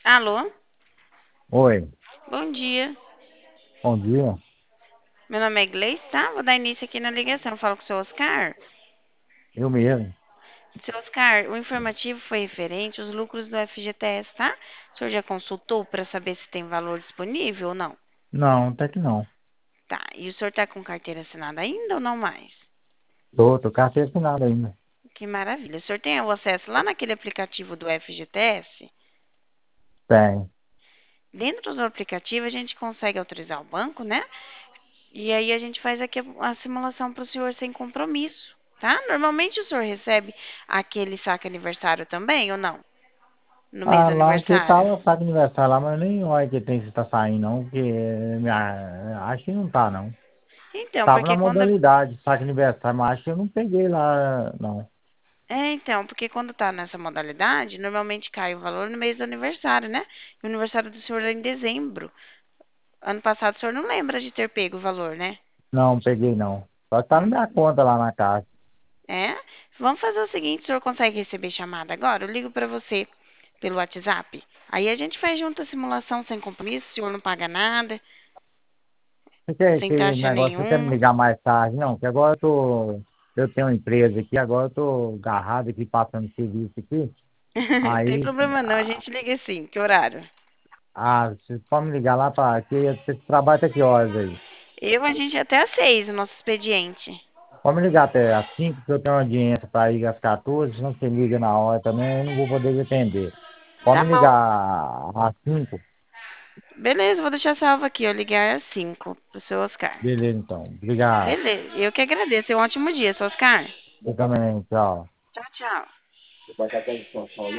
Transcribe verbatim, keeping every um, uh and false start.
Alô? Oi, Bom dia. bom dia. Meu nome é Gleice, tá? Vou dar início aqui na ligação. Falo com o seu Oscar. Eu mesmo. Seu Oscar, o informativo foi referente aos lucros do F G T S, tá? O senhor já consultou para saber se tem valor disponível ou não? Não, até que não. Tá. E o senhor tá com carteira assinada ainda ou não mais? Tô, tô carteira assinada ainda. Que maravilha. O senhor tem o acesso lá naquele aplicativo do F G T S? Tem. Dentro do aplicativo a gente consegue autorizar o banco, né? E aí a gente faz aqui a simulação para o senhor sem compromisso, tá? Normalmente o senhor recebe aquele saque aniversário também ou não? No mês Ah, do lá que aniversário? tava saco aniversário lá, mas eu nem olha que tem se tá saindo não, porque minha, acho que não tá não. Então, Tava na porque quando modalidade saco aniversário, mas acho que eu não peguei lá, não. é, então, porque quando tá nessa modalidade, normalmente cai o valor no mês do aniversário, né? E o aniversário do senhor é em dezembro. Ano passado o senhor não lembra de ter pego o valor, né? Não, peguei não. Só que tá na Hum, minha conta lá na casa. É? Vamos fazer o seguinte, o senhor consegue receber chamada agora? Eu ligo para você pelo WhatsApp. Aí a gente faz junto a simulação sem compromisso, o senhor não paga nada. Você quer Sem esse taxa negócio, você quer me nenhuma. ligar mais tarde? Não, que agora eu tô, eu tenho uma empresa aqui, agora eu tô agarrado aqui, passando serviço aqui. Tem Aí, problema não, a gente liga sim. Que horário? ah, você pode me ligar lá para que você trabalha até que horas aí? Eu, a gente até às seis, o nosso expediente. Pode me ligar até às cinco, porque eu tenho uma audiência para ir às quatorze, senão você liga na hora também, eu não vou poder atender. Pode Tá me bom. ligar às cinco. Beleza, vou deixar salvo aqui. Eu ligar às cinco pro seu Oscar. Beleza, então. Obrigado. Beleza, eu que agradeço. Tenha um ótimo dia, seu Oscar. Eu também, tchau. Tchau, tchau.